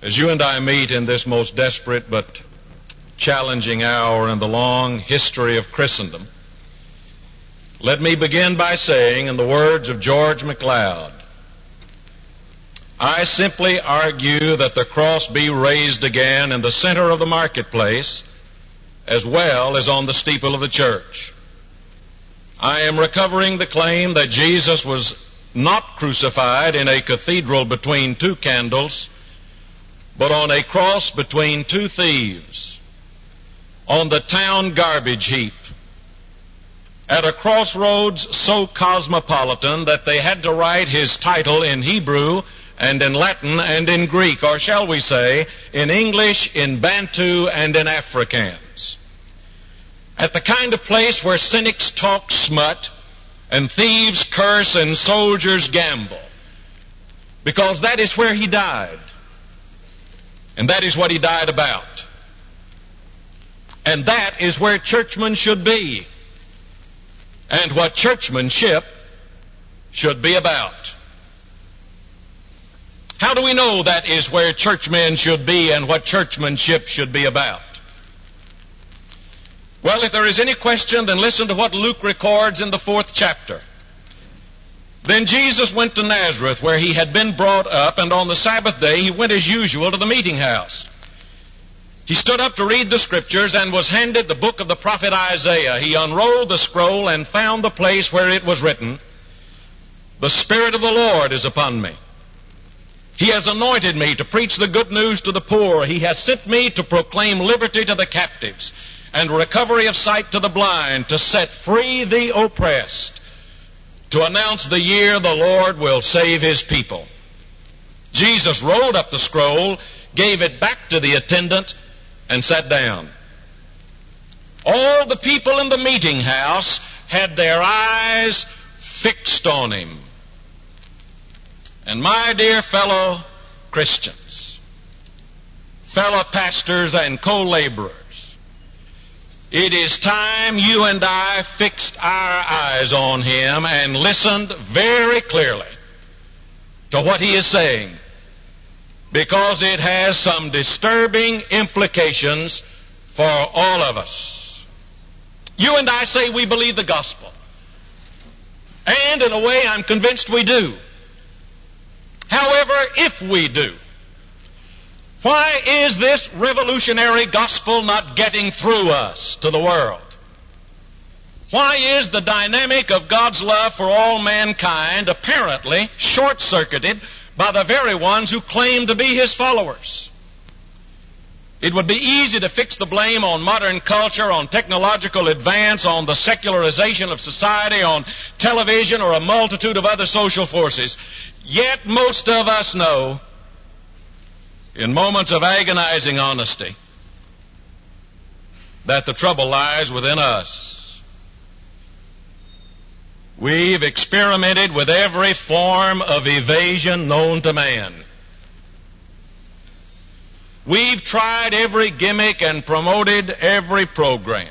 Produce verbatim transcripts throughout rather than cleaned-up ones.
As you and I meet in this most desperate but challenging hour in the long history of Christendom, let me begin by saying, in the words of George MacLeod, I simply argue that the cross be raised again in the center of the marketplace as well as on the steeple of the church. I am recovering the claim that Jesus was not crucified in a cathedral between two candles, but on a cross between two thieves, on the town garbage heap, at a crossroads so cosmopolitan that they had to write his title in Hebrew and in Latin and in Greek, or shall we say, in English, in Bantu, and in Afrikaans. At the kind of place where cynics talk smut and thieves curse and soldiers gamble, because that is where he died. And that is what he died about. And that is where churchmen should be. And what churchmanship should be about. How do we know that is where churchmen should be and what churchmanship should be about? Well, if there is any question, then listen to what Luke records in the fourth chapter. Then Jesus went to Nazareth, where he had been brought up, and on the Sabbath day he went as usual to the meeting house. He stood up to read the Scriptures and was handed the book of the prophet Isaiah. He unrolled the scroll and found the place where it was written, The Spirit of the Lord is upon me. He has anointed me to preach the good news to the poor. He has sent me to proclaim liberty to the captives and recovery of sight to the blind, to set free the oppressed, to announce the year the Lord will save his people. Jesus rolled up the scroll, gave it back to the attendant, and sat down. All the people in the meeting house had their eyes fixed on him. And my dear fellow Christians, fellow pastors and co-laborers, it is time you and I fixed our eyes on him and listened very clearly to what he is saying, because it has some disturbing implications for all of us. You and I say we believe the gospel, and in a way I'm convinced we do. However, if we do, why is this revolutionary gospel not getting through us to the world? Why is the dynamic of God's love for all mankind apparently short-circuited by the very ones who claim to be his followers? It would be easy to fix the blame on modern culture, on technological advance, on the secularization of society, on television, or a multitude of other social forces. Yet most of us know, in moments of agonizing honesty, that the trouble lies within us. We've experimented with every form of evasion known to man. We've tried every gimmick and promoted every program.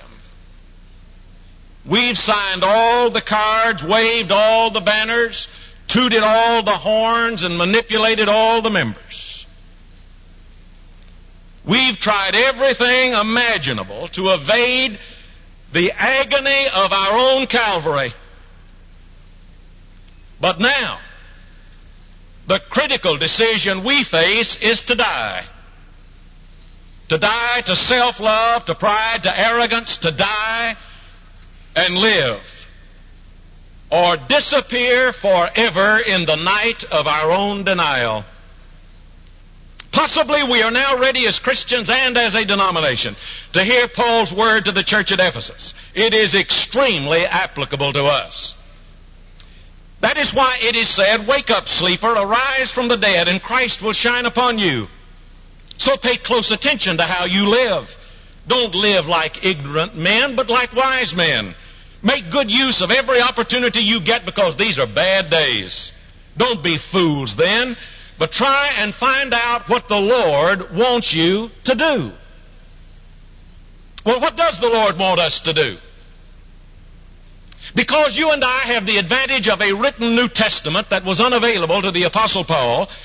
We've signed all the cards, waved all the banners, tooted all the horns, and manipulated all the members. We've tried everything imaginable to evade the agony of our own Calvary. But now, the critical decision we face is to die. To die to self-love, to pride, to arrogance, to die and live, or disappear forever in the night of our own denial. Possibly we are now ready as Christians and as a denomination to hear Paul's word to the church at Ephesus. It is extremely applicable to us. That is why it is said, "Wake up, sleeper, arise from the dead, and Christ will shine upon you." So pay close attention to how you live. Don't live like ignorant men, but like wise men. Make good use of every opportunity you get, because these are bad days. Don't be fools then, but try and find out what the Lord wants you to do. Well, what does the Lord want us to do? Because you and I have the advantage of a written New Testament that was unavailable to the Apostle Paul,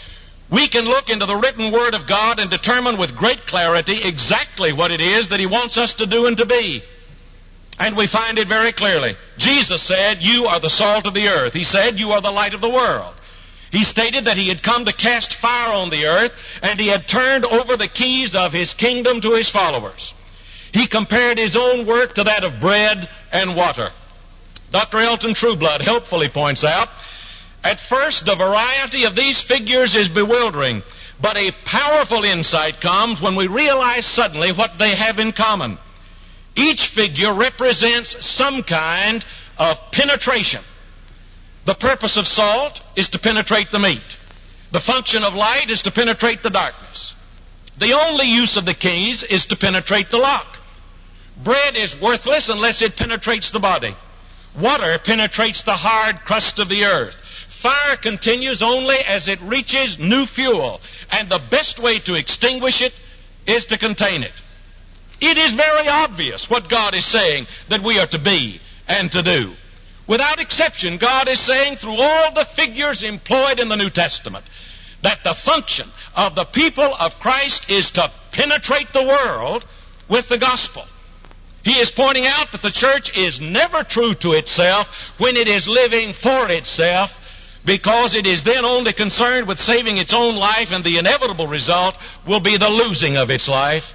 we can look into the written Word of God and determine with great clarity exactly what it is that He wants us to do and to be. And we find it very clearly. Jesus said, "You are the salt of the earth." He said, "You are the light of the world." He stated that He had come to cast fire on the earth, and He had turned over the keys of His kingdom to His followers. He compared His own work to that of bread and water. Doctor Elton Trueblood helpfully points out, at first the variety of these figures is bewildering, but a powerful insight comes when we realize suddenly what they have in common. Each figure represents some kind of penetration. The purpose of salt is to penetrate the meat. The function of light is to penetrate the darkness. The only use of the keys is to penetrate the lock. Bread is worthless unless it penetrates the body. Water penetrates the hard crust of the earth. Fire continues only as it reaches new fuel, and the best way to extinguish it is to contain it. It is very obvious what God is saying that we are to be and to do. Without exception, God is saying through all the figures employed in the New Testament that the function of the people of Christ is to penetrate the world with the gospel. He is pointing out that the church is never true to itself when it is living for itself, because it is then only concerned with saving its own life, and the inevitable result will be the losing of its life.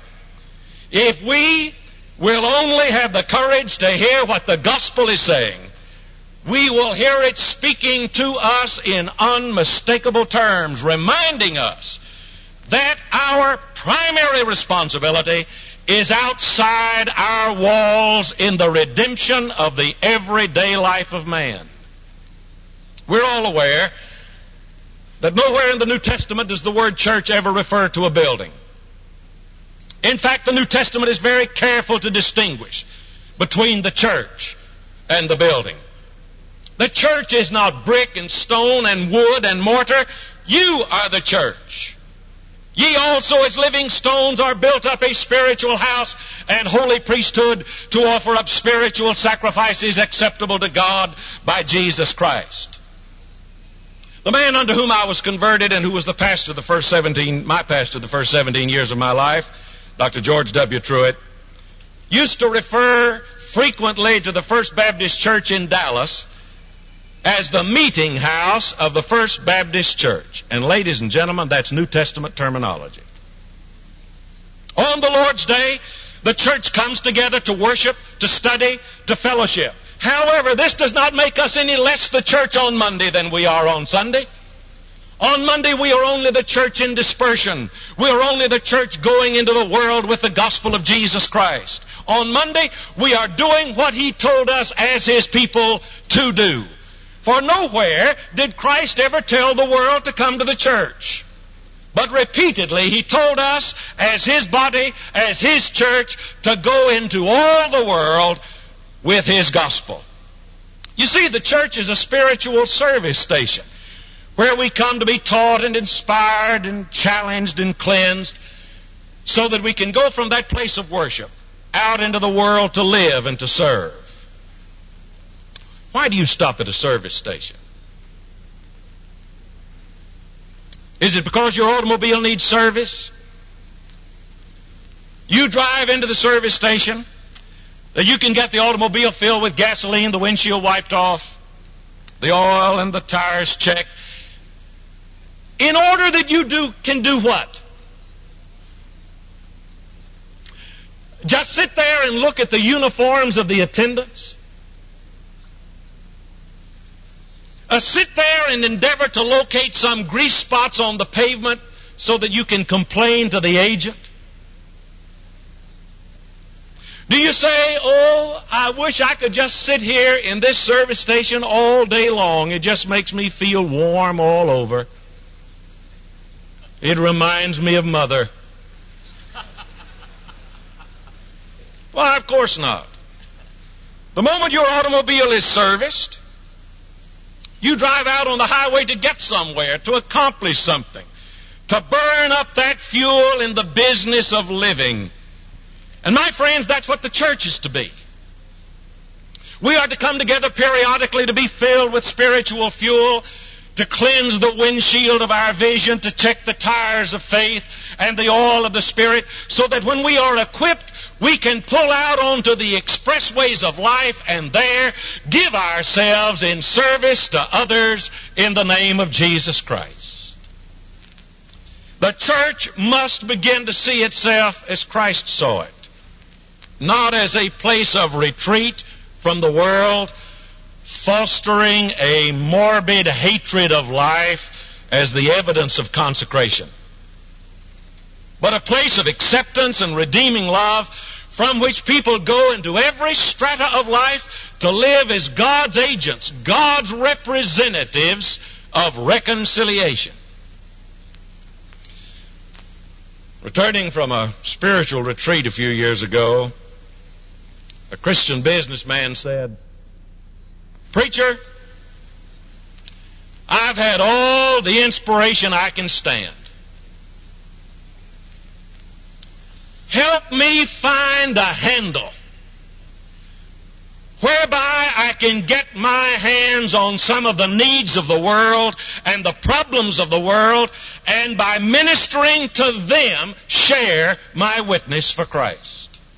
If we will only have the courage to hear what the gospel is saying, we will hear it speaking to us in unmistakable terms, reminding us that our primary responsibility is outside our walls in the redemption of the everyday life of man. We're all aware that nowhere in the New Testament does the word church ever refer to a building. In fact, the New Testament is very careful to distinguish between the church and the building. The church is not brick and stone and wood and mortar. You are the church. Ye also as living stones are built up a spiritual house and holy priesthood to offer up spiritual sacrifices acceptable to God by Jesus Christ. The man unto whom I was converted and who was the pastor the first seventeen, my pastor the first seventeen years of my life, Doctor George W. Truett, used to refer frequently to the First Baptist Church in Dallas as the meeting house of the First Baptist Church. And ladies and gentlemen, that's New Testament terminology. On the Lord's Day, the church comes together to worship, to study, to fellowship. However, this does not make us any less the church on Monday than we are on Sunday. On Monday, we are only the church in dispersion. We are only the church going into the world with the gospel of Jesus Christ. On Monday, we are doing what He told us as His people to do. For nowhere did Christ ever tell the world to come to the church. But repeatedly He told us as His body, as His church, to go into all the world with His gospel. You see, the church is a spiritual service station where we come to be taught and inspired and challenged and cleansed so that we can go from that place of worship out into the world to live and to serve. Why do you stop at a service station? Is it because your automobile needs service? You drive into the service station that you can get the automobile filled with gasoline, the windshield wiped off, the oil and the tires checked, in order that you do can do what? Just sit there and look at the uniforms of the attendants? Uh, sit there and endeavor to locate some grease spots on the pavement so that you can complain to the agent? Do you say, oh, I wish I could just sit here in this service station all day long. It just makes me feel warm all over. It reminds me of Mother. Well, of course not. The moment your automobile is serviced, you drive out on the highway to get somewhere, to accomplish something, to burn up that fuel in the business of living. And my friends, that's what the church is to be. We are to come together periodically to be filled with spiritual fuel, to cleanse the windshield of our vision, to check the tires of faith and the oil of the Spirit, so that when we are equipped, we can pull out onto the expressways of life and there give ourselves in service to others in the name of Jesus Christ. The church must begin to see itself as Christ saw it, not as a place of retreat from the world, fostering a morbid hatred of life as the evidence of consecration, but a place of acceptance and redeeming love from which people go into every strata of life to live as God's agents, God's representatives of reconciliation. Returning from a spiritual retreat a few years ago, a Christian businessman said, "Preacher, I've had all the inspiration I can stand. Help me find a handle whereby I can get my hands on some of the needs of the world and the problems of the world, and by ministering to them, share my witness for Christ."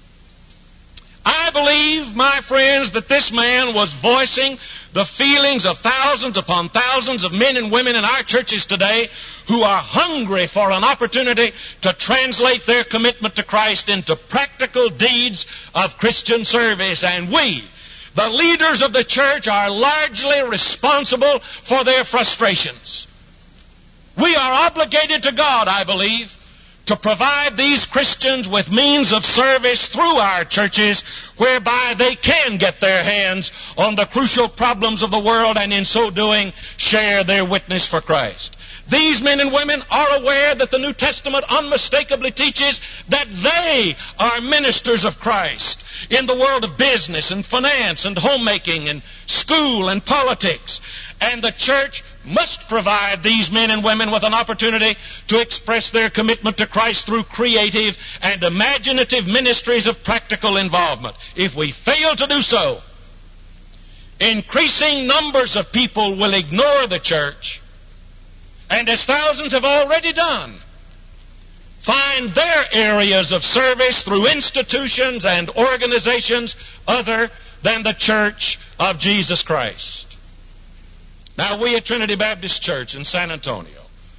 I believe, my friends, that this man was voicing the feelings of thousands upon thousands of men and women in our churches today who are hungry for an opportunity to translate their commitment to Christ into practical deeds of Christian service. And we, the leaders of the church, are largely responsible for their frustrations. We are obligated to God, I believe, to provide these Christians with means of service through our churches whereby they can get their hands on the crucial problems of the world and in so doing share their witness for Christ. These men and women are aware that the New Testament unmistakably teaches that they are ministers of Christ in the world of business and finance and homemaking and school and politics. And the church must provide these men and women with an opportunity to express their commitment to Christ through creative and imaginative ministries of practical involvement. If we fail to do so, increasing numbers of people will ignore the church, and as thousands have already done, find their areas of service through institutions and organizations other than the Church of Jesus Christ. Now, we at Trinity Baptist Church in San Antonio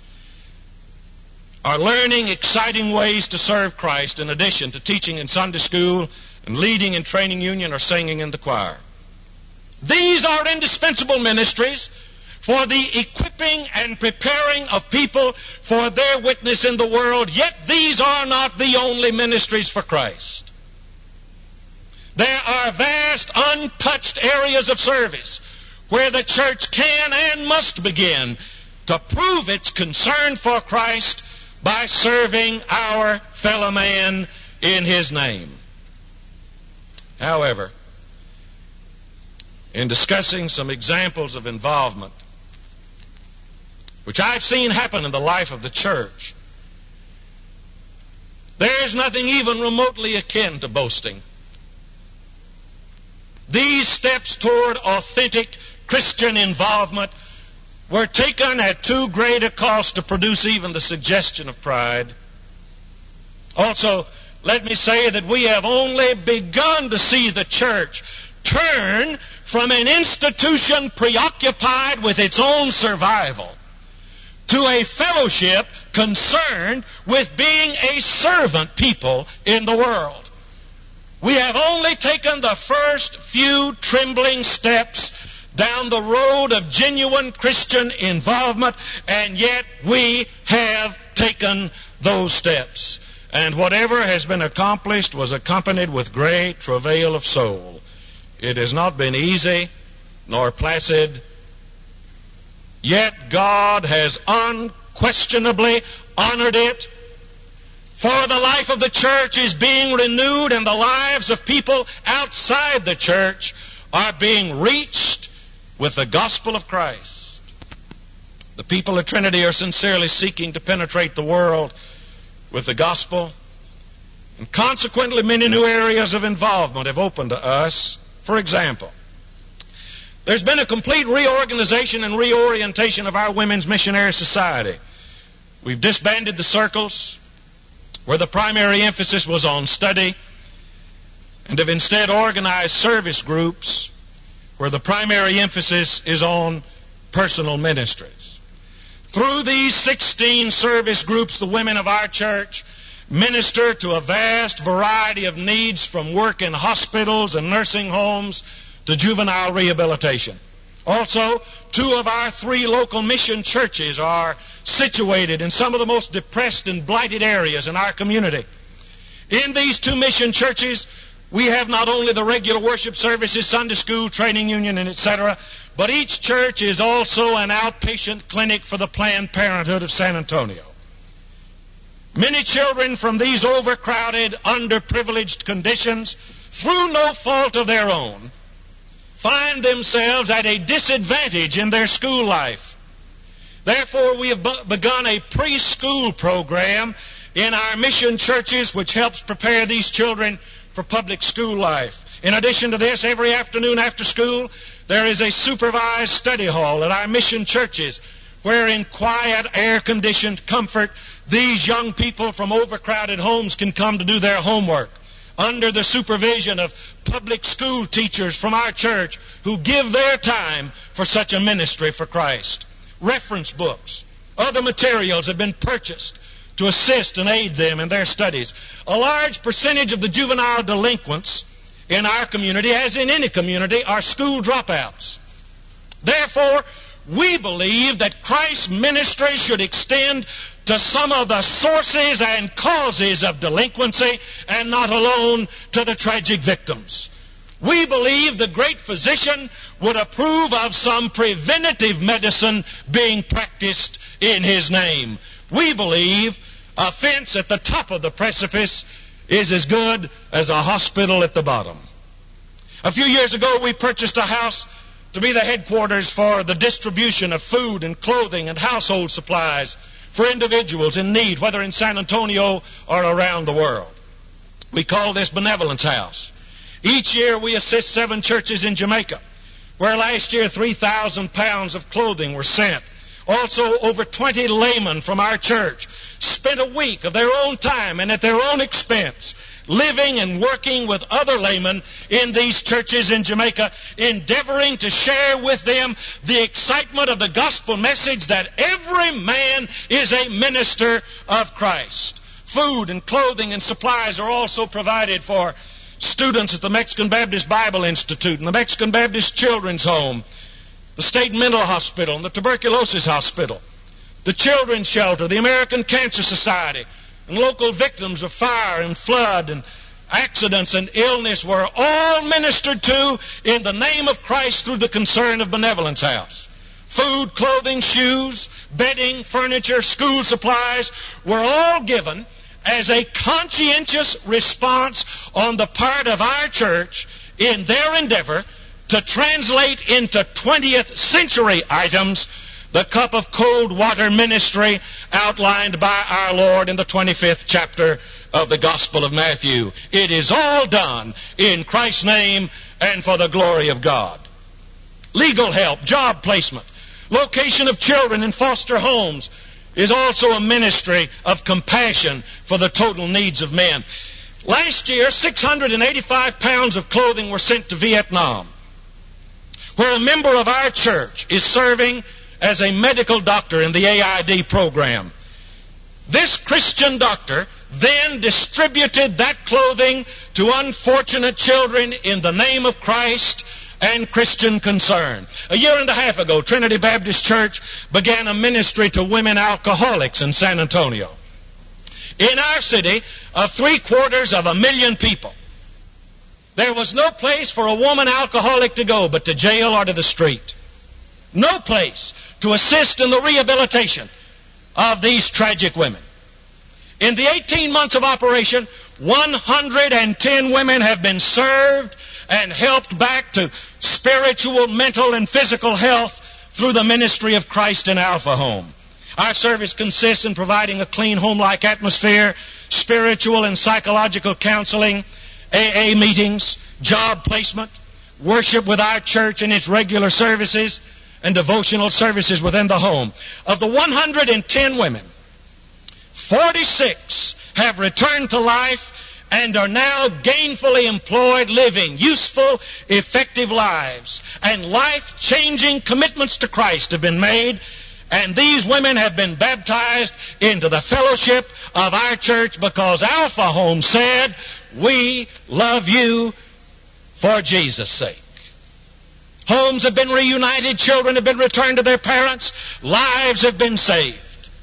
are learning exciting ways to serve Christ in addition to teaching in Sunday school and leading in training union or singing in the choir. These are indispensable ministries for the equipping and preparing of people for their witness in the world, yet these are not the only ministries for Christ. There are vast untouched areas of service where the church can and must begin to prove its concern for Christ by serving our fellow man in His name. However, in discussing some examples of involvement which I've seen happen in the life of the church, there is nothing even remotely akin to boasting. These steps toward authentic Christian involvement were taken at too great a cost to produce even the suggestion of pride. Also, let me say that we have only begun to see the church turn from an institution preoccupied with its own survival to a fellowship concerned with being a servant people in the world. We have only taken the first few trembling steps down the road of genuine Christian involvement, and yet we have taken those steps. And whatever has been accomplished was accompanied with great travail of soul. It has not been easy nor placid, yet God has unquestionably honored it. For the life of the church is being renewed, and the lives of people outside the church are being reached with the gospel of Christ. The people of Trinity are sincerely seeking to penetrate the world with the gospel, and consequently many new areas of involvement have opened to us. For example, There's been a complete reorganization and reorientation of our Women's Missionary Society. We've disbanded the circles where the primary emphasis was on study and have instead organized service groups where the primary emphasis is on personal ministries. Through these sixteen service groups, the women of our church minister to a vast variety of needs, from work in hospitals and nursing homes to juvenile rehabilitation. Also, two of our three local mission churches are situated in some of the most depressed and blighted areas in our community. In these two mission churches, we have not only the regular worship services, Sunday school, training union, and et cetera, but each church is also an outpatient clinic for the Planned Parenthood of San Antonio. Many children from these overcrowded, underprivileged conditions, through no fault of their own, find themselves at a disadvantage in their school life. Therefore, we have bu- begun a preschool program in our mission churches which helps prepare these children for public school life. In addition to this, every afternoon after school, there is a supervised study hall at our mission churches where in quiet, air-conditioned comfort, these young people from overcrowded homes can come to do their homework under the supervision of public school teachers from our church who give their time for such a ministry for Christ. Reference books, other materials have been purchased to assist and aid them in their studies. A large percentage of the juvenile delinquents in our community, as in any community, are school dropouts. Therefore, we believe that Christ's ministry should extend to some of the sources and causes of delinquency and not alone to the tragic victims. We believe the great physician would approve of some preventative medicine being practiced in his name. We believe a fence at the top of the precipice is as good as a hospital at the bottom. A few years ago, we purchased a house to be the headquarters for the distribution of food and clothing and household supplies for individuals in need, whether in San Antonio or around the world. We call this Benevolence House. Each year we assist seven churches in Jamaica, where last year three thousand pounds of clothing were sent. Also, over twenty laymen from our church spent a week of their own time and at their own expense living and working with other laymen in these churches in Jamaica, endeavoring to share with them the excitement of the gospel message that every man is a minister of Christ. Food and clothing and supplies are also provided for students at the Mexican Baptist Bible Institute and the Mexican Baptist Children's Home, the State Mental Hospital and the Tuberculosis Hospital, the Children's Shelter, the American Cancer Society, and local victims of fire and flood and accidents and illness were all ministered to in the name of Christ through the concern of Benevolence House. Food, clothing, shoes, bedding, furniture, school supplies were all given as a conscientious response on the part of our church in their endeavor to translate into twentieth century items the cup of cold water ministry outlined by our Lord in the twenty-fifth chapter of the Gospel of Matthew. It is all done in Christ's name and for the glory of God. Legal help, job placement, location of children in foster homes is also a ministry of compassion for the total needs of men. Last year, six hundred eighty-five pounds of clothing were sent to Vietnam, where a member of our church is serving as a medical doctor in the A I D program. This Christian doctor then distributed that clothing to unfortunate children in the name of Christ and Christian concern. A year and a half ago, Trinity Baptist Church began a ministry to women alcoholics in San Antonio. In our city of three quarters of a million people, there was no place for a woman alcoholic to go but to jail or to the street. No place to assist in the rehabilitation of these tragic women. In the eighteen months of operation, one hundred ten women have been served and helped back to spiritual, mental, and physical health through the ministry of Christ in Alpha Home. Our service consists in providing a clean home-like atmosphere, spiritual and psychological counseling, A A meetings, job placement, worship with our church in its regular services and devotional services within the home. Of the one hundred ten women, forty-six have returned to life and are now gainfully employed, living useful, effective lives. And life-changing commitments to Christ have been made, and these women have been baptized into the fellowship of our church because Alpha Home said, "We love you for Jesus' sake." Homes have been reunited, children have been returned to their parents, lives have been saved.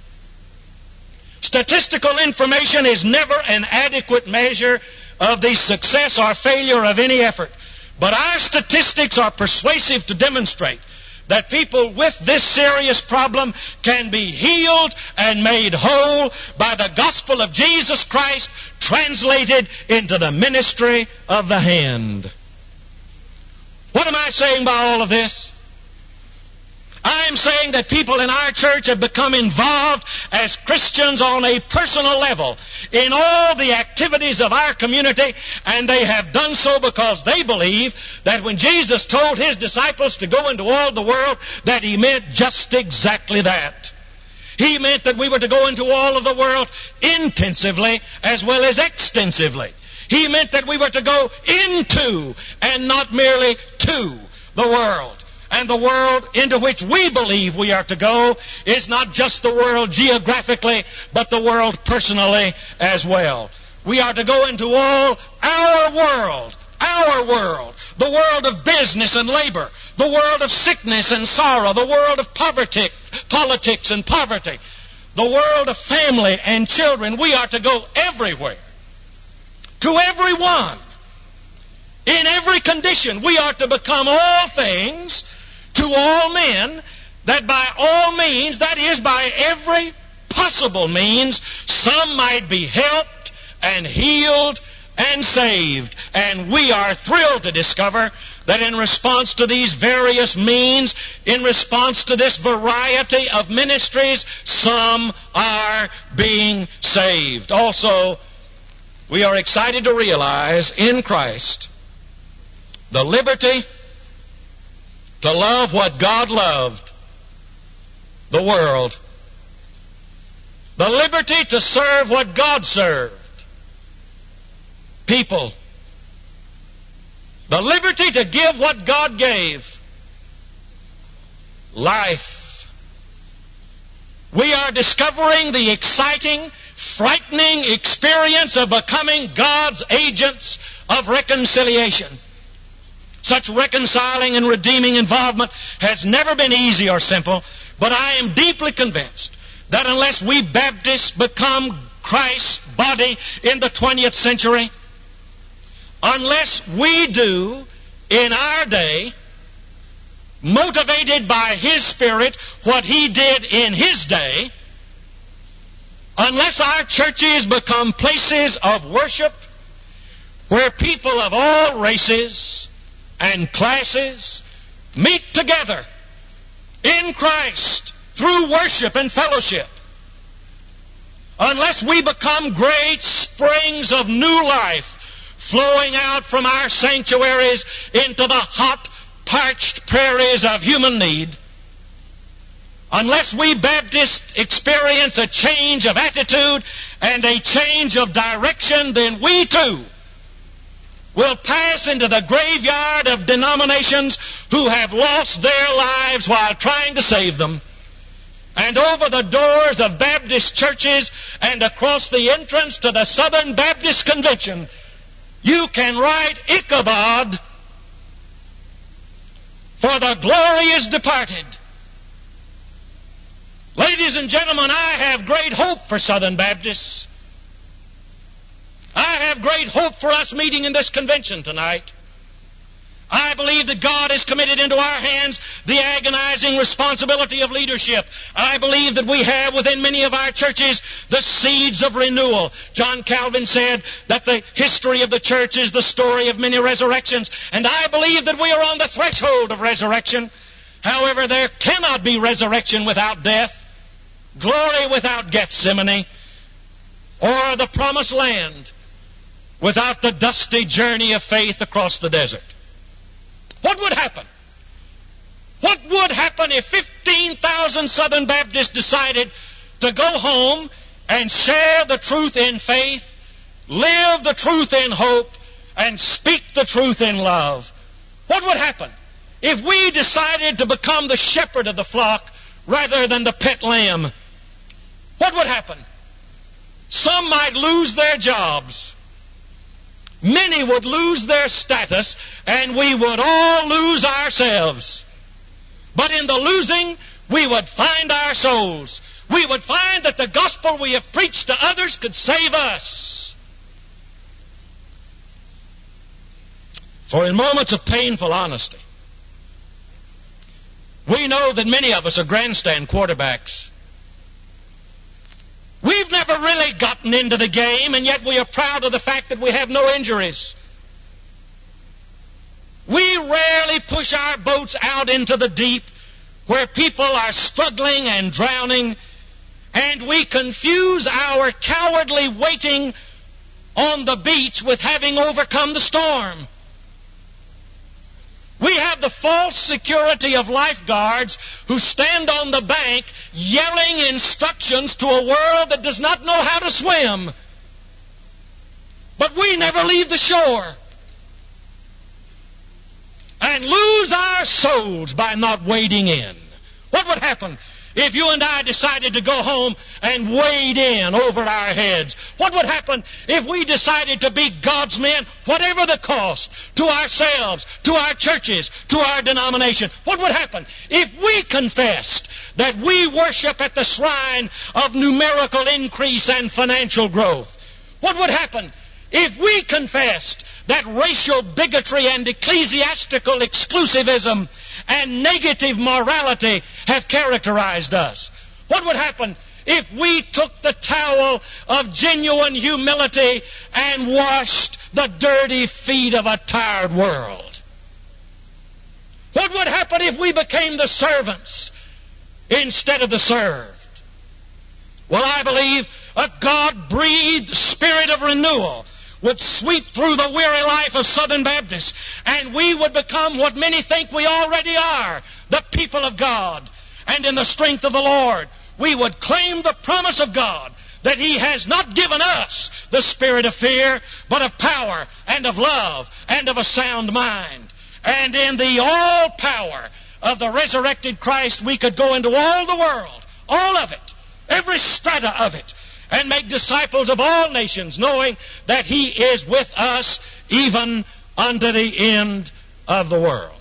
Statistical information is never an adequate measure of the success or failure of any effort. But our statistics are persuasive to demonstrate that people with this serious problem can be healed and made whole by the gospel of Jesus Christ translated into the ministry of the hand. What am I saying by all of this? I'm saying that people in our church have become involved as Christians on a personal level in all the activities of our community, and they have done so because they believe that when Jesus told his disciples to go into all the world, that he meant just exactly that. He meant that we were to go into all of the world intensively as well as extensively. He meant that we were to go into and not merely to the world. And the world into which we believe we are to go is not just the world geographically, but the world personally as well. We are to go into all our world, our world, the world of business and labor, the world of sickness and sorrow, the world of poverty, politics and poverty, the world of family and children. We are to go everywhere, to everyone, in every condition. We are to become all things to all men, that by all means, that is by every possible means, some might be helped and healed and saved. And we are thrilled to discover that in response to these various means, in response to this variety of ministries, some are being saved. Also, we are excited to realize in Christ the liberty to love what God loved, the world. The liberty to serve what God served, people. The liberty to give what God gave, life. We are discovering the exciting, frightening experience of becoming God's agents of reconciliation. Such reconciling and redeeming involvement has never been easy or simple, but I am deeply convinced that unless we Baptists become Christ's body in the twentieth century, unless we do in our day, motivated by His Spirit, what He did in His day, unless our churches become places of worship where people of all races and classes meet together in Christ through worship and fellowship, unless we become great springs of new life flowing out from our sanctuaries into the hot, parched prairies of human need, unless we Baptists experience a change of attitude and a change of direction, then we too will pass into the graveyard of denominations who have lost their lives while trying to save them. And over the doors of Baptist churches and across the entrance to the Southern Baptist Convention, you can write Ichabod, for the glory is departed. Ladies and gentlemen, I have great hope for Southern Baptists. I have great hope for us meeting in this convention tonight. I believe that God has committed into our hands the agonizing responsibility of leadership. I believe that we have within many of our churches the seeds of renewal. John Calvin said that the history of the church is the story of many resurrections, and I believe that we are on the threshold of resurrection. However, there cannot be resurrection without death, glory without Gethsemane, or the promised land without the dusty journey of faith across the desert. What would happen if fifteen thousand Southern Baptists decided to go home and share the truth in faith, live the truth in hope, and speak the truth in love? What would happen if we decided to become the shepherd of the flock rather than the pet lamb? What would happen? Some might lose their jobs. Many would lose their status, and we would all lose ourselves. But in the losing, we would find our souls. We would find that the gospel we have preached to others could save us. For in moments of painful honesty, we know that many of us are grandstand quarterbacks. We've never really gotten into the game, and yet we are proud of the fact that we have no injuries. We rarely push our boats out into the deep where people are struggling and drowning, and we confuse our cowardly waiting on the beach with having overcome the storm. We have the false security of lifeguards who stand on the bank yelling instructions to a world that does not know how to swim. But we never leave the shore and lose our souls by not wading in. What would happen if you and I decided to go home and wade in over our heads? What would happen if we decided to be God's men, whatever the cost, to ourselves, to our churches, to our denomination? What would happen if we confessed that we worship at the shrine of numerical increase and financial growth? What would happen if we confessed that racial bigotry and ecclesiastical exclusivism and negative morality have characterized us? What would happen if we took the towel of genuine humility and washed the dirty feet of a tired world? What would happen if we became the servants instead of the served? Well, I believe a God-breathed spirit of renewal would sweep through the weary life of Southern Baptists, and we would become what many think we already are, the people of God. And in the strength of the Lord, we would claim the promise of God that He has not given us the spirit of fear, but of power and of love and of a sound mind. And in the all power of the resurrected Christ, we could go into all the world, all of it, every strata of it, and make disciples of all nations, knowing that He is with us even unto the end of the world.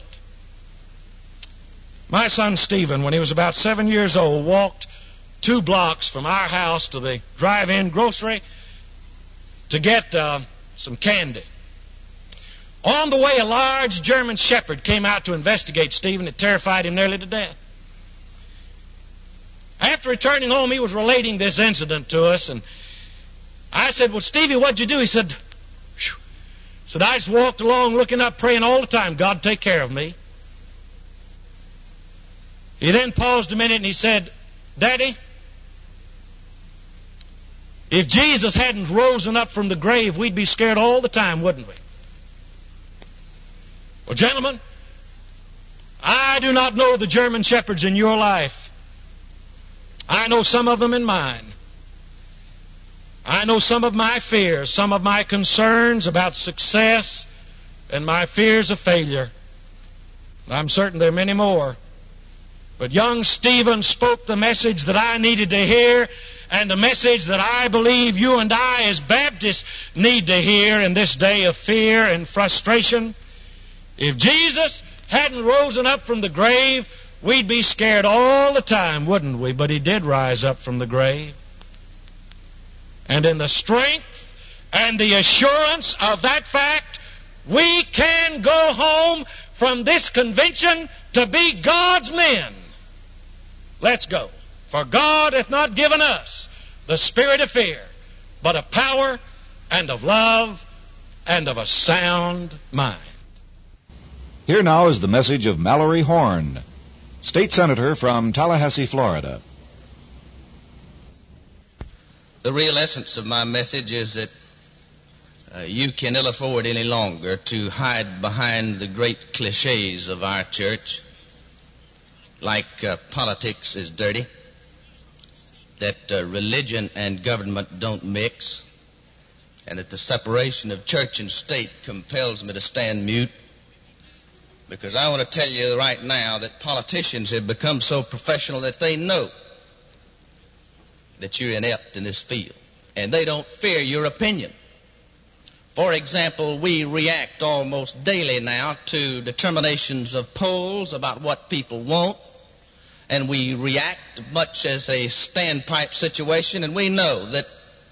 My son Stephen, when he was about seven years old, walked two blocks from our house to the drive-in grocery to get uh, some candy. On the way, a large German shepherd came out to investigate Stephen. It terrified him nearly to death. After returning home, he was relating this incident to us, and I said, "Well, Stevie, what'd you do?" He said, Phew. said, "I just walked along looking up, praying all the time, God take care of me." He then paused a minute and he said, "Daddy, if Jesus hadn't risen up from the grave, we'd be scared all the time, wouldn't we?" Well, gentlemen, I do not know the German shepherds in your life. I know some of them in mine. I know some of my fears, some of my concerns about success, and my fears of failure. I'm certain there are many more. But young Stephen spoke the message that I needed to hear, and the message that I believe you and I as Baptists need to hear in this day of fear and frustration. If Jesus hadn't risen up from the grave, we'd be scared all the time, wouldn't we? But He did rise up from the grave. And in the strength and the assurance of that fact, we can go home from this convention to be God's men. Let's go. For God hath not given us the spirit of fear, but of power and of love and of a sound mind. Here now is the message of Mallory Horn, State Senator from Tallahassee, Florida. The real essence of my message is that uh, you can ill afford any longer to hide behind the great cliches of our church. like uh, politics is dirty, that uh, religion and government don't mix, and that the separation of church and state compels me to stand mute, because I want to tell you right now that politicians have become so professional that they know that you're inept in this field, and they don't fear your opinion. For example, we react almost daily now to determinations of polls about what people want, and we react much as a standpipe situation, and we know that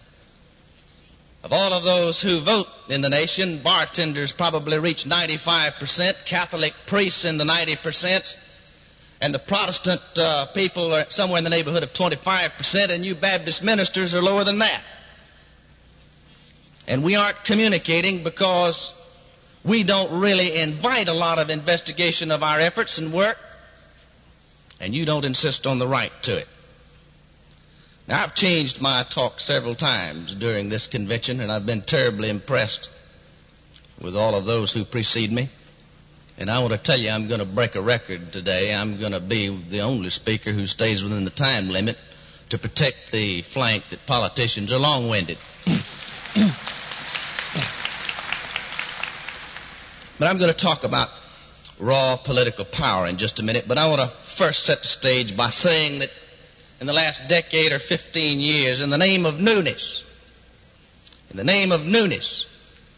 of all of those who vote in the nation, bartenders probably reach ninety-five percent, Catholic priests in the ninety percent, and the Protestant uh, people are somewhere in the neighborhood of twenty-five percent, and you Baptist ministers are lower than that. And we aren't communicating because we don't really invite a lot of investigation of our efforts and work, and you don't insist on the right to it. Now, I've changed my talk several times during this convention, and I've been terribly impressed with all of those who precede me. And I want to tell you, I'm going to break a record today. I'm going to be the only speaker who stays within the time limit to protect the flank that politicians are long-winded. But I'm going to talk about raw political power in just a minute. But I want to first set the stage by saying that in the last decade or fifteen years, in the name of newness, in the name of newness,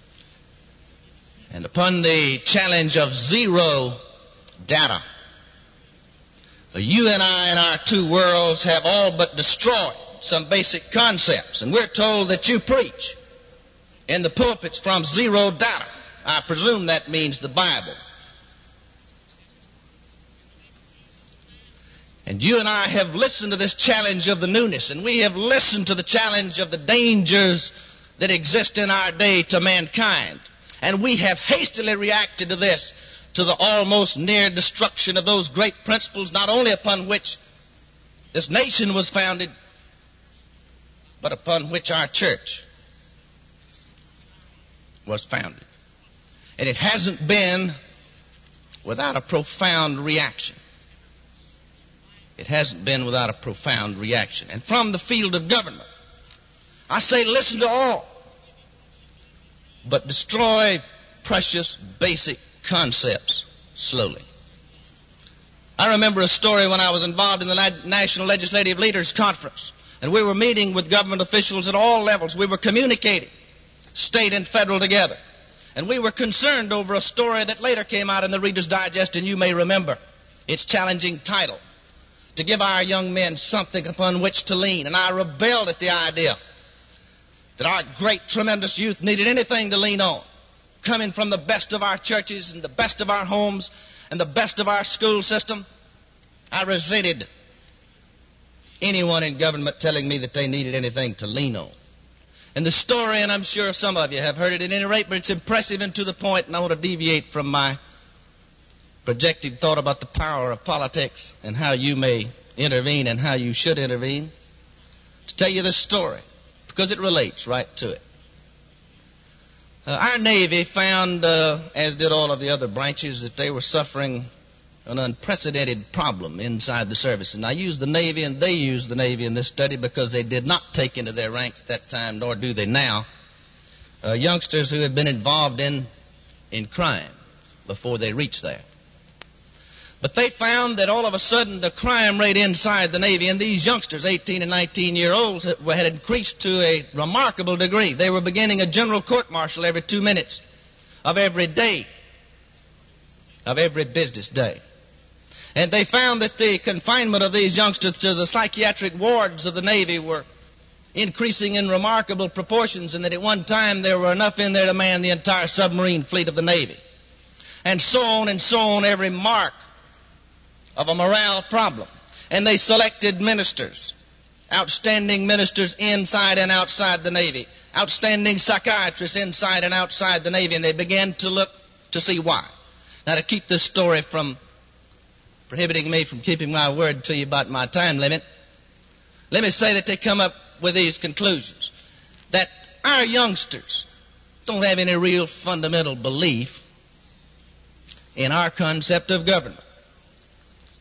and upon the challenge of zero data, you and I and our two worlds have all but destroyed some basic concepts. And we're told that you preach in the pulpits from zero data. I presume that means the Bible. And you and I have listened to this challenge of the newness, and we have listened to the challenge of the dangers that exist in our day to mankind. And we have hastily reacted to this, to the almost near destruction of those great principles, not only upon which this nation was founded, but upon which our church was founded. And it hasn't been without a profound reaction. It hasn't been without a profound reaction. And from the field of government, I say listen to all, but destroy precious basic concepts slowly. I remember a story when I was involved in the National Legislative Leaders Conference, and we were meeting with government officials at all levels. We were communicating, state and federal together. And we were concerned over a story that later came out in the Reader's Digest, and you may remember its challenging title, to give our young men something upon which to lean. And I rebelled at the idea that our great, tremendous youth needed anything to lean on, coming from the best of our churches and the best of our homes and the best of our school system. I resented anyone in government telling me that they needed anything to lean on. And the story, and I'm sure some of you have heard it at any rate, but it's impressive and to the point, and I want to deviate from my projected thought about the power of politics and how you may intervene and how you should intervene, to tell you this story, because it relates right to it. Uh, our Navy found, uh, as did all of the other branches, that they were suffering an unprecedented problem inside the service. And I use the Navy, and they use the Navy in this study because they did not take into their ranks at that time, nor do they now, uh, youngsters who had been involved in, in crime before they reached there. But they found that all of a sudden the crime rate inside the Navy, and these youngsters, eighteen and nineteen year olds, had increased to a remarkable degree. They were beginning a general court-martial every two minutes of every day, of every business day. And they found that the confinement of these youngsters to the psychiatric wards of the Navy were increasing in remarkable proportions, and that at one time there were enough in there to man the entire submarine fleet of the Navy. And so on and so on, every mark of a morale problem. And they selected ministers, outstanding ministers inside and outside the Navy, outstanding psychiatrists inside and outside the Navy, and they began to look to see why. Now, to keep this story from prohibiting me from keeping my word to you about my time limit, let me say that they come up with these conclusions. That our youngsters don't have any real fundamental belief in our concept of government.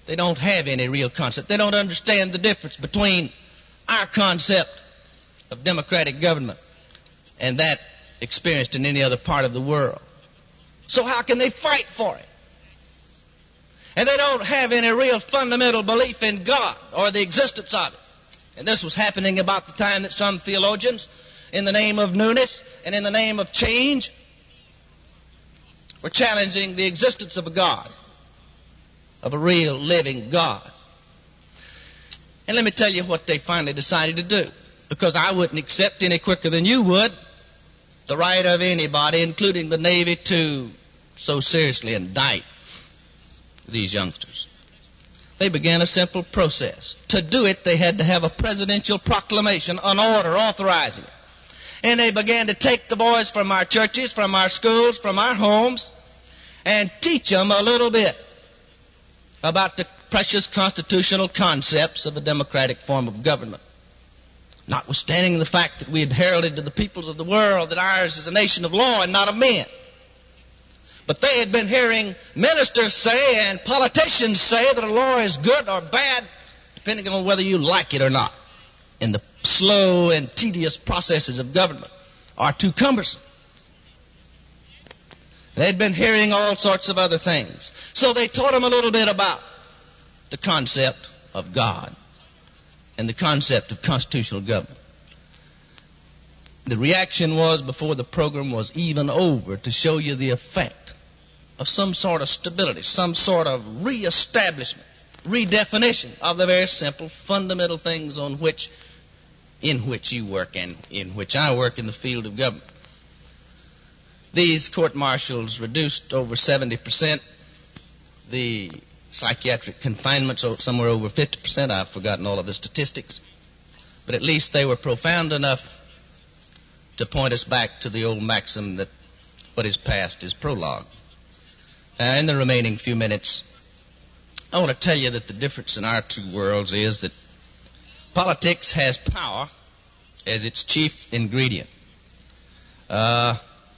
They don't have any real concept. They don't understand the difference between our concept of democratic government and that experienced in any other part of the world. So how can they fight for it? And they don't have any real fundamental belief in God or the existence of it. And this was happening about the time that some theologians, in the name of newness and in the name of change, were challenging the existence of a God, of a real living God. And let me tell you what they finally decided to do, because I wouldn't accept any quicker than you would the right of anybody, including the Navy, to so seriously indict these youngsters. They began a simple process. To do it, they had to have a presidential proclamation, an order authorizing it. And they began to take the boys from our churches, from our schools, from our homes, and teach them a little bit about the precious constitutional concepts of a democratic form of government. Notwithstanding the fact that we had heralded to the peoples of the world that ours is a nation of law and not of men. But they had been hearing ministers say and politicians say that a law is good or bad, depending on whether you like it or not. And the slow and tedious processes of government are too cumbersome. They'd been hearing all sorts of other things. So they taught them a little bit about the concept of God and the concept of constitutional government. The reaction was, before the program was even over, to show you the effect of some sort of stability, some sort of reestablishment, redefinition of the very simple fundamental things on which, in which you work and in which I work in the field of government. These court-martials reduced over seventy percent the psychiatric confinement, so somewhere over fifty percent. I've forgotten all of the statistics. But at least they were profound enough to point us back to the old maxim that what is past is prologue. Uh, in the remaining few minutes, I want to tell you that the difference in our two worlds is that politics has power as its chief ingredient. Uh,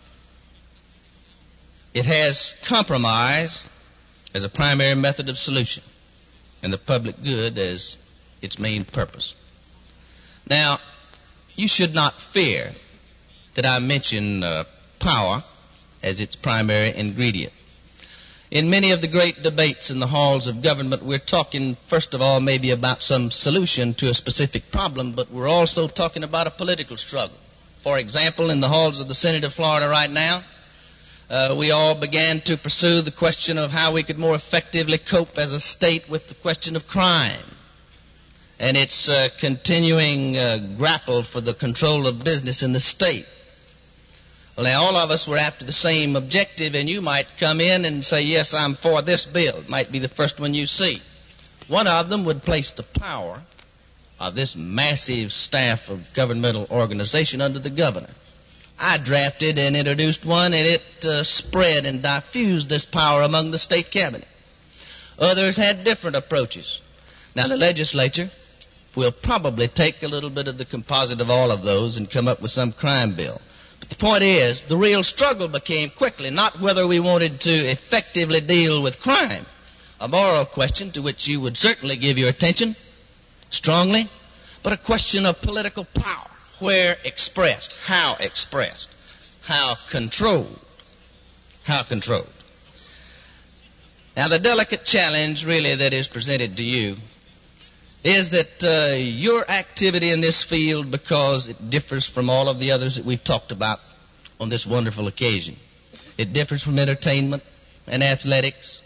it has compromise as a primary method of solution, and the public good as its main purpose. Now, you should not fear that I mention uh, power as its primary ingredient. In many of the great debates in the halls of government, we're talking, first of all, maybe about some solution to a specific problem, but we're also talking about a political struggle. For example, in the halls of the Senate of Florida right now, uh, we all began to pursue the question of how we could more effectively cope as a state with the question of crime and its uh, continuing uh, grapple for the control of business in the state. Well, now, all of us were after the same objective, and you might come in and say, yes, I'm for this bill. It might be the first one you see. One of them would place the power of this massive staff of governmental organization under the governor. I drafted and introduced one, and it uh, spread and diffused this power among the state cabinet. Others had different approaches. Now, the legislature will probably take a little bit of the composite of all of those and come up with some crime bill. But the point is, the real struggle became quickly not whether we wanted to effectively deal with crime, a moral question to which you would certainly give your attention strongly, but a question of political power, where expressed, how expressed, how controlled, how controlled. Now, the delicate challenge really that is presented to you is that uh, your activity in this field, because it differs from all of the others that we've talked about on this wonderful occasion. It differs from entertainment and athletics.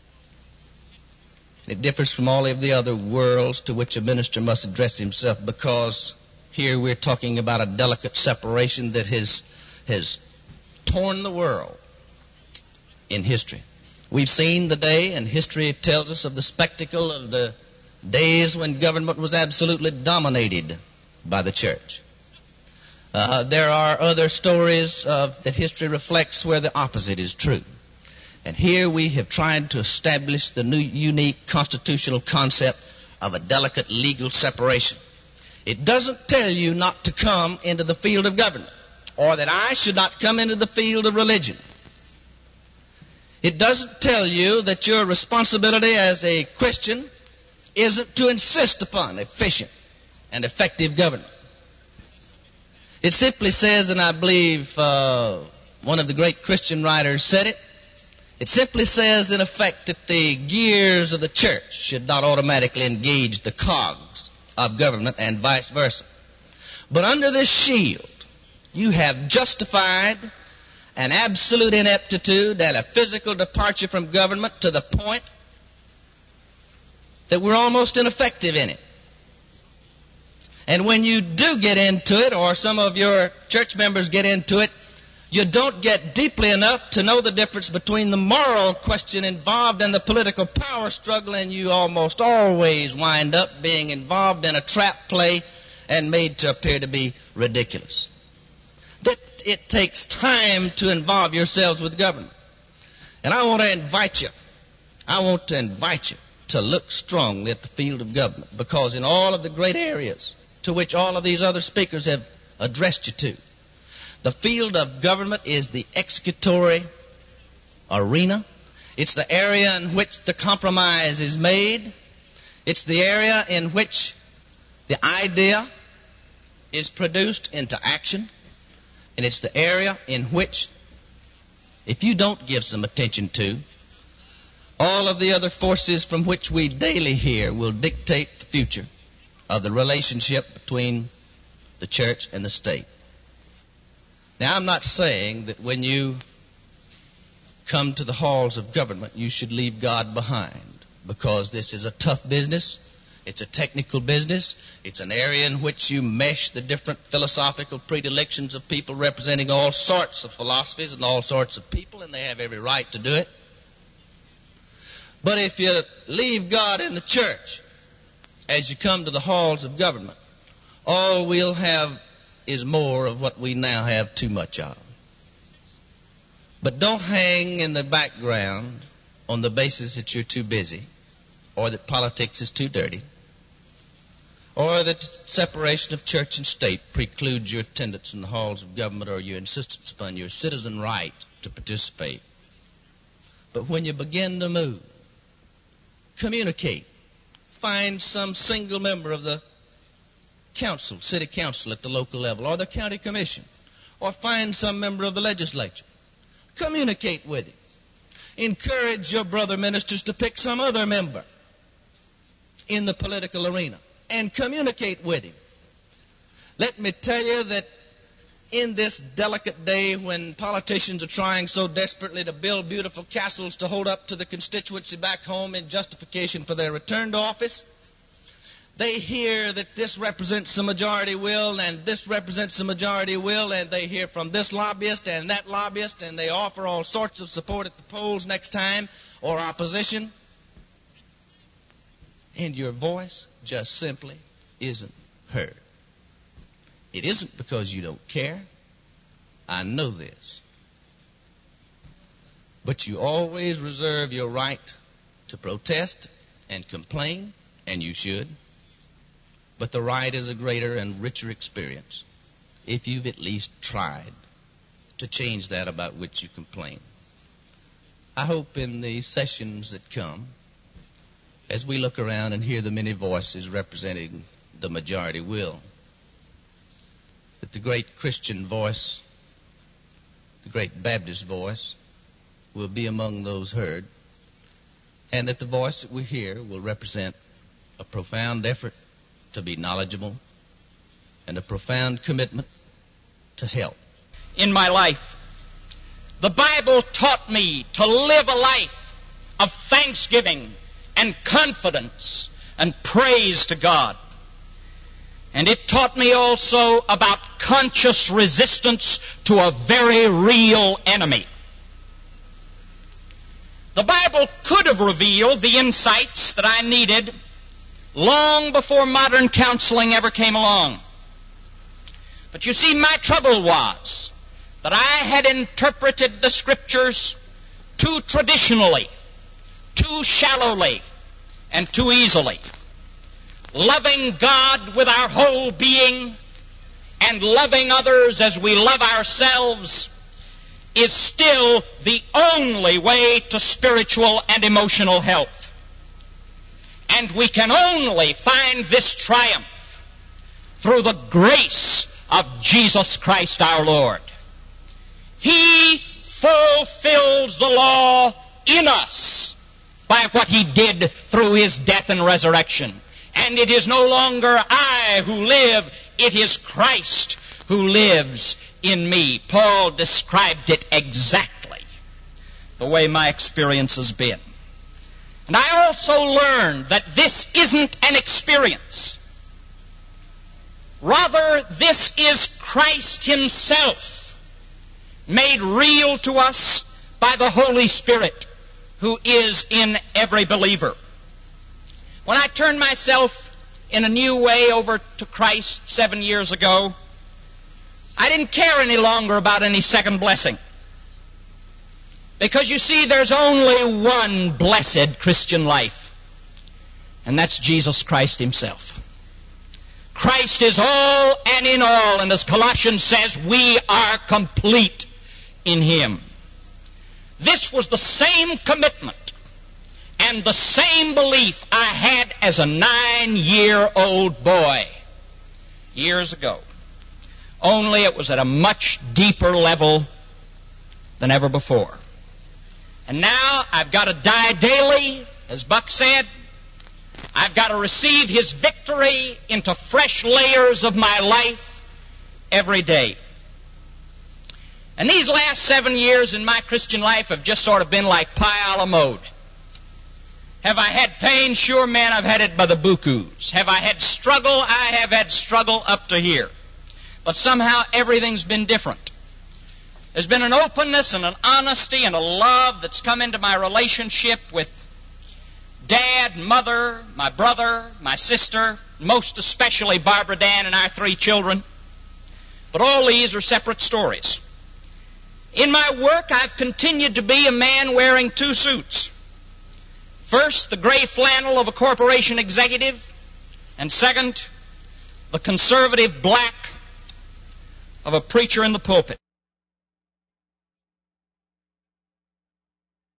It differs from all of the other worlds to which a minister must address himself, because here we're talking about a delicate separation that has, has torn the world in history. We've seen the day, and history tells us of the spectacle of the days when government was absolutely dominated by the church. Uh, there are other stories of, that history reflects where the opposite is true. And here we have tried to establish the new unique constitutional concept of a delicate legal separation. It doesn't tell you not to come into the field of government, or that I should not come into the field of religion. It doesn't tell you that your responsibility as a Christian isn't to insist upon efficient and effective government. It simply says, and I believe uh, one of the great Christian writers said it, it simply says, in effect, that the gears of the church should not automatically engage the cogs of government and vice versa. But under this shield, you have justified an absolute ineptitude and a physical departure from government to the point that we're almost ineffective in it. And when you do get into it, or some of your church members get into it, you don't get deeply enough to know the difference between the moral question involved in the political power struggle, and you almost always wind up being involved in a trap play and made to appear to be ridiculous. That it takes time to involve yourselves with government. And I want to invite you, I want to invite you to look strongly at the field of government, because in all of the great areas to which all of these other speakers have addressed you to, the field of government is the executory arena. It's the area in which the compromise is made. It's the area in which the idea is produced into action. And it's the area in which, if you don't give some attention to, all of the other forces from which we daily hear will dictate the future of the relationship between the church and the state. Now, I'm not saying that when you come to the halls of government, you should leave God behind, because this is a tough business. It's a technical business. It's an area in which you mesh the different philosophical predilections of people representing all sorts of philosophies and all sorts of people, and they have every right to do it. But if you leave God in the church as you come to the halls of government, all we'll have is more of what we now have too much of. But don't hang in the background on the basis that you're too busy, or that politics is too dirty, or that separation of church and state precludes your attendance in the halls of government, or your insistence upon your citizen right to participate. But when you begin to move, communicate. Find some single member of the council, city council at the local level, or the county commission, or find some member of the legislature. Communicate with him. Encourage your brother ministers to pick some other member in the political arena and communicate with him. Let me tell you that in this delicate day when politicians are trying so desperately to build beautiful castles to hold up to the constituency back home in justification for their return to office, they hear that this represents the majority will and this represents the majority will, and they hear from this lobbyist and that lobbyist, and they offer all sorts of support at the polls next time, or opposition. And your voice just simply isn't heard. It isn't because you don't care. I know this. But you always reserve your right to protest and complain, and you should. But the right is a greater and richer experience if you've at least tried to change that about which you complain. I hope in the sessions that come, as we look around and hear the many voices representing the majority will, that the great Christian voice, the great Baptist voice, will be among those heard, and that the voice that we hear will represent a profound effort to be knowledgeable and a profound commitment to help. In my life, the Bible taught me to live a life of thanksgiving and confidence and praise to God. And it taught me also about conscious resistance to a very real enemy. The Bible could have revealed the insights that I needed long before modern counseling ever came along. But you see, my trouble was that I had interpreted the Scriptures too traditionally, too shallowly, and too easily. Loving God with our whole being and loving others as we love ourselves is still the only way to spiritual and emotional health. And we can only find this triumph through the grace of Jesus Christ our Lord. He fulfills the law in us by what He did through His death and resurrection. And it is no longer I who live, it is Christ who lives in me. Paul described it exactly the way my experience has been. And I also learned that this isn't an experience. Rather, this is Christ Himself made real to us by the Holy Spirit who is in every believer. When I turned myself in a new way over to Christ seven years ago, I didn't care any longer about any second blessing. Because you see, there's only one blessed Christian life, and that's Jesus Christ Himself. Christ is all and in all, and as Colossians says, we are complete in Him. This was the same commitment and the same belief I had as a nine-year-old boy years ago. Only it was at a much deeper level than ever before. And now I've got to die daily, as Buck said. I've got to receive His victory into fresh layers of my life every day. And these last seven years in my Christian life have just sort of been like pie a la mode. Have I had pain? Sure, man, I've had it by the bukus. Have I had struggle? I have had struggle up to here. But somehow everything's been different. There's been an openness and an honesty and a love that's come into my relationship with Dad, Mother, my brother, my sister, most especially Barbara Dan and our three children. But all these are separate stories. In my work, I've continued to be a man wearing two suits. First, the gray flannel of a corporation executive, and second, the conservative black of a preacher in the pulpit.